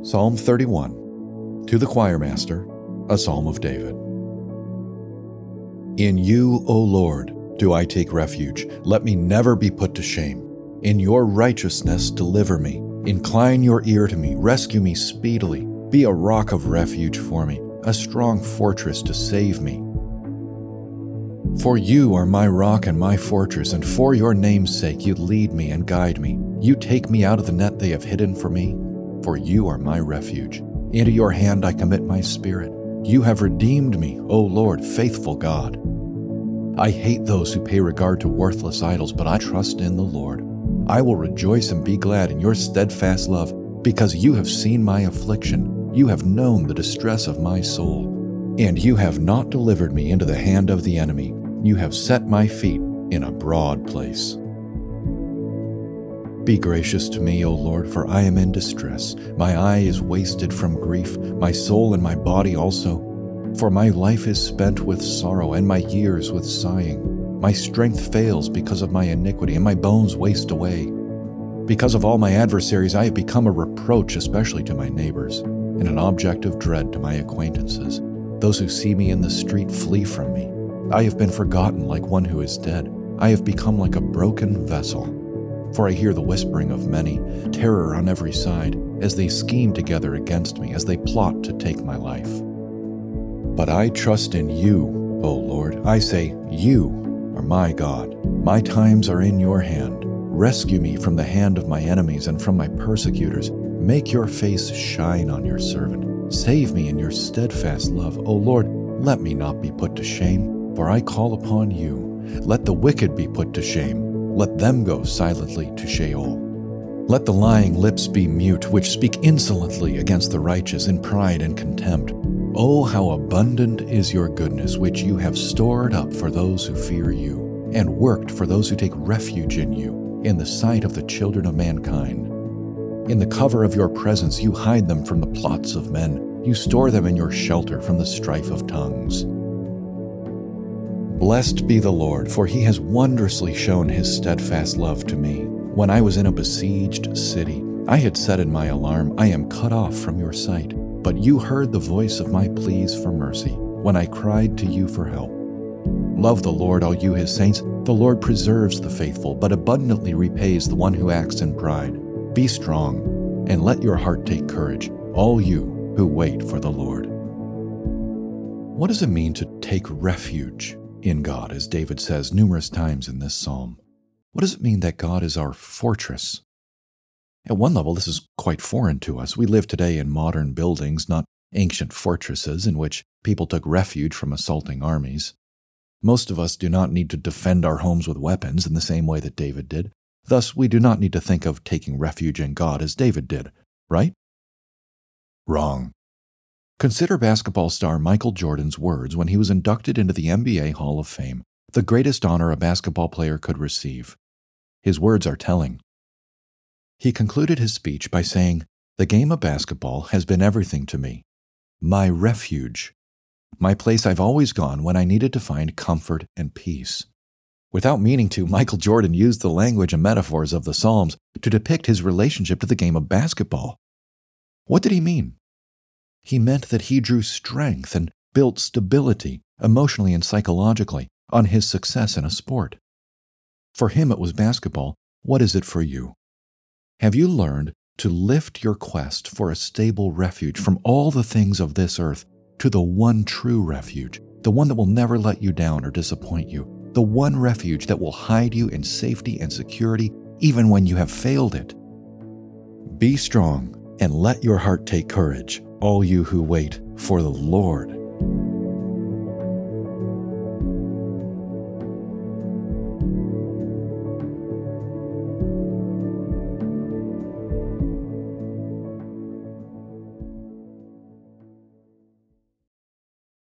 Psalm 31, to the choirmaster, a psalm of David. In you, O Lord, do I take refuge. Let me never be put to shame. In your righteousness deliver me. Incline your ear to me. Rescue me speedily. Be a rock of refuge for me, a strong fortress to save me. For you are my rock and my fortress, and for your name's sake you lead me and guide me. You take me out of the net they have hidden for me. For you are my refuge. Into your hand I commit my spirit. You have redeemed me, O Lord, faithful God. I hate those who pay regard to worthless idols, but I trust in the Lord. I will rejoice and be glad in your steadfast love, because you have seen my affliction. You have known the distress of my soul. And you have not delivered me into the hand of the enemy. You have set my feet in a broad place. Be gracious to me, O Lord, for I am in distress. My eye is wasted from grief, my soul and my body also. For my life is spent with sorrow, and my years with sighing. My strength fails because of my iniquity, and my bones waste away. Because of all my adversaries, I have become a reproach, especially to my neighbors, and an object of dread to my acquaintances. Those who see me in the street flee from me. I have been forgotten like one who is dead. I have become like a broken vessel. For I hear the whispering of many, terror on every side, as they scheme together against me, as they plot to take my life. But I trust in you, O Lord. I say, you are my God. My times are in your hand. Rescue me from the hand of my enemies and from my persecutors. Make your face shine on your servant. Save me in your steadfast love. O Lord, let me not be put to shame, for I call upon you. Let the wicked be put to shame. Let them go silently to Sheol. Let the lying lips be mute, which speak insolently against the righteous in pride and contempt. Oh, how abundant is your goodness, which you have stored up for those who fear you, and worked for those who take refuge in you, in the sight of the children of mankind. In the cover of your presence you hide them from the plots of men. You store them in your shelter from the strife of tongues. Blessed be the Lord, for he has wondrously shown his steadfast love to me. When I was in a besieged city, I had said in my alarm, I am cut off from your sight. But you heard the voice of my pleas for mercy, when I cried to you for help. Love the Lord, all you his saints. The Lord preserves the faithful, but abundantly repays the one who acts in pride. Be strong, and let your heart take courage, all you who wait for the Lord. What does it mean to take refuge in God, as David says numerous times in this psalm? What does it mean that God is our fortress? At one level, this is quite foreign to us. We live today in modern buildings, not ancient fortresses in which people took refuge from assaulting armies. Most of us do not need to defend our homes with weapons in the same way that David did. Thus, we do not need to think of taking refuge in God as David did, right? Wrong. Consider basketball star Michael Jordan's words when he was inducted into the NBA Hall of Fame, the greatest honor a basketball player could receive. His words are telling. He concluded his speech by saying, "The game of basketball has been everything to me. My refuge. My place I've always gone when I needed to find comfort and peace." Without meaning to, Michael Jordan used the language and metaphors of the Psalms to depict his relationship to the game of basketball. What did he mean? He meant that he drew strength and built stability, emotionally and psychologically, on his success in a sport. For him it was basketball. What is it for you? Have you learned to lift your quest for a stable refuge from all the things of this earth to the one true refuge, the one that will never let you down or disappoint you, the one refuge that will hide you in safety and security even when you have failed it? Be strong and let your heart take courage, all you who wait for the Lord.